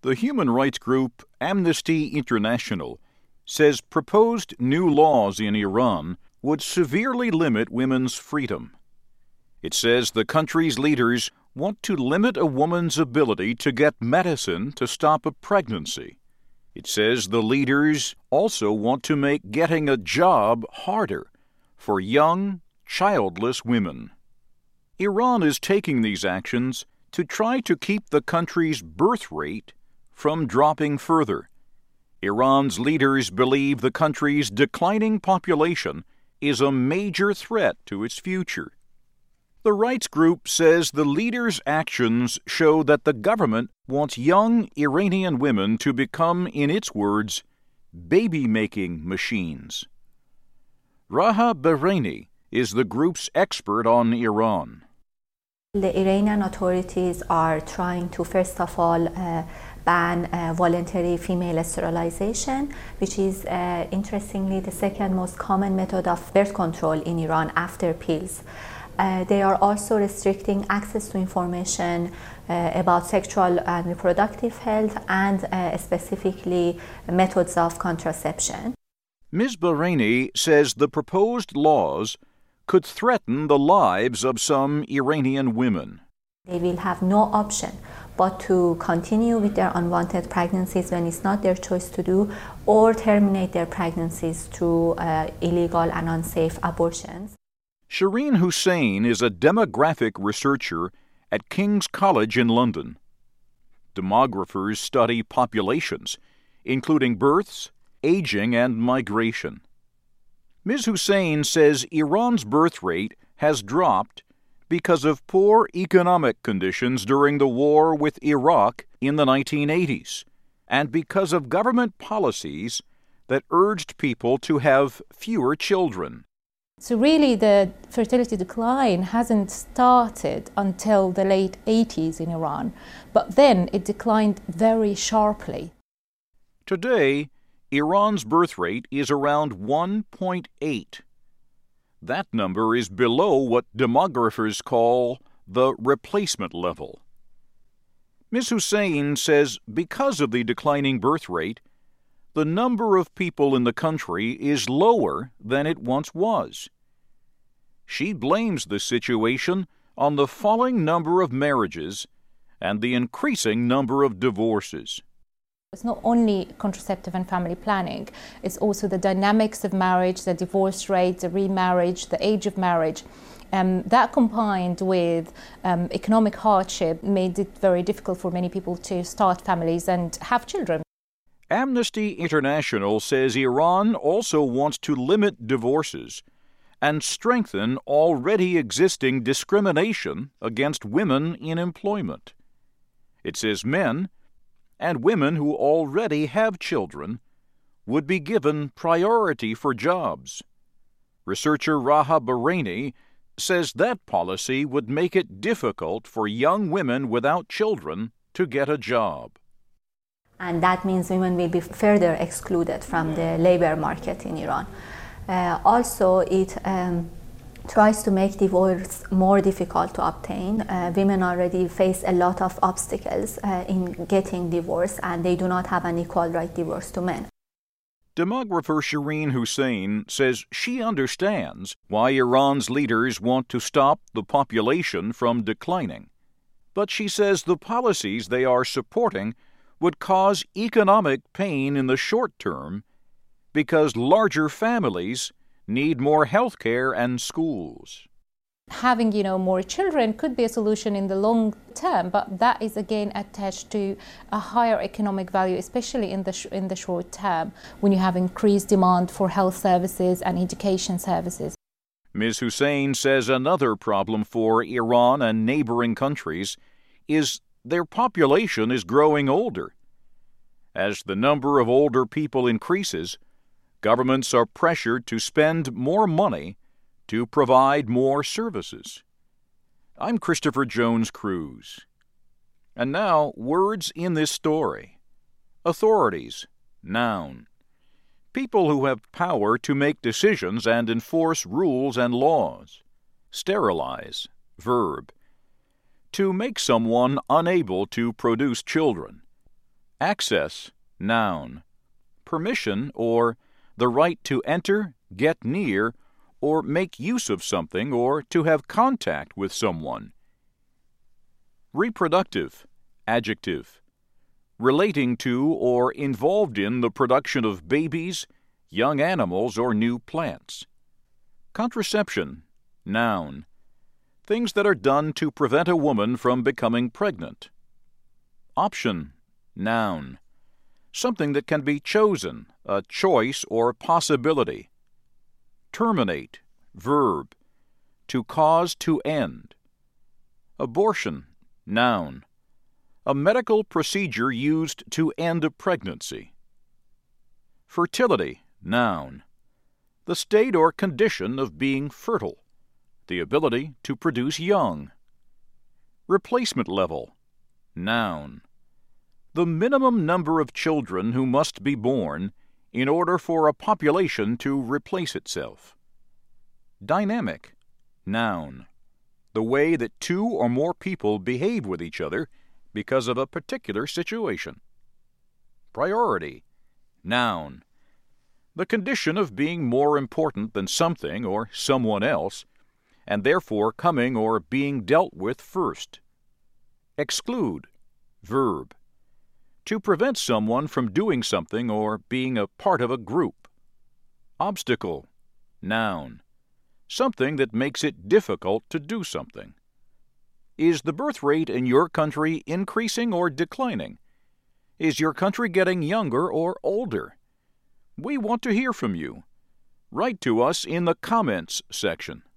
The human rights group Amnesty International says proposed new laws in Iran would severely limit women's freedom. It says the country's leaders want to limit a woman's ability to get medicine to stop a pregnancy. It says the leaders also want to make getting a job harder for young, childless women. Iran is taking these actions to try to keep the country's birth rate from dropping further. Iran's leaders believe the country's declining population is a major threat to its future. The rights group says the leaders' actions show that the government wants young Iranian women to become, in its words, baby-making machines. Raha Bahraini is the group's expert on Iran. The Iranian authorities are trying to, first of all, ban voluntary female sterilization, which is, interestingly, the second most common method of birth control in Iran after pills. They are also restricting access to information about sexual and reproductive health and specifically methods of contraception. Ms. Bahraini says the proposed laws could threaten the lives of some Iranian women. They will have no option but to continue with their unwanted pregnancies when it's not their choice to do, or terminate their pregnancies through illegal and unsafe abortions. Shireen Hussain is a demographic researcher at King's College in London. Demographers study populations, including births, aging, and migration. Ms. Hussain says Iran's birth rate has dropped because of poor economic conditions during the war with Iraq in the 1980s, and because of government policies that urged people to have fewer children. So really the fertility decline hasn't started until the late 80s in Iran, but then it declined very sharply. Today, Iran's birth rate is around 1.8. That number is below what demographers call the replacement level. Ms. Hussain says because of the declining birth rate, the number of people in the country is lower than it once was. She blames the situation on the falling number of marriages and the increasing number of divorces. It's not only contraceptive and family planning, it's also the dynamics of marriage, the divorce rate, the remarriage, the age of marriage. That combined with economic hardship made it very difficult for many people to start families and have children. Amnesty International says Iran also wants to limit divorces and strengthen already existing discrimination against women in employment. It says men and women who already have children would be given priority for jobs. Researcher Raha Bahraini says that policy would make it difficult for young women without children to get a job. And that means women will be further excluded from the labor market in Iran. Also, it tries to make divorce more difficult to obtain. Women already face a lot of obstacles in getting divorce, and they do not have an equal right divorce to men. Demographer Shireen Hussain says she understands why Iran's leaders want to stop the population from declining. But she says the policies they are supporting would cause economic pain in the short term because larger families need more health care and schools. Having, more children could be a solution in the long term, but that is again attached to a higher economic value, especially in the short term, when you have increased demand for health services and education services. Ms. Hussain says another problem for Iran and neighboring countries is their population is growing older. As the number of older people increases, governments are pressured to spend more money to provide more services. I'm Christopher Jones Cruz. And now, words in this story. Authorities, noun. People who have power to make decisions and enforce rules and laws. Sterilize, verb. To make someone unable to produce children. Access, noun. Permission or the right to enter, get near, or make use of something or to have contact with someone. Reproductive, adjective. Relating to or involved in the production of babies, young animals, or new plants. Contraception, noun. Things that are done to prevent a woman from becoming pregnant. Option, noun. Something that can be chosen, a choice or possibility. Terminate, verb. To cause to end. Abortion, noun. A medical procedure used to end a pregnancy. Fertility, noun. The state or condition of being fertile. The ability to produce young. Replacement level, noun. The minimum number of children who must be born in order for a population to replace itself. Dynamic, noun. The way that two or more people behave with each other because of a particular situation. Priority, noun. The condition of being more important than something or someone else, and therefore coming or being dealt with first. Exclude, verb. To prevent someone from doing something or being a part of a group. Obstacle, noun. Something that makes it difficult to do something. Is the birth rate in your country increasing or declining? Is your country getting younger or older? We want to hear from you. Write to us in the comments section.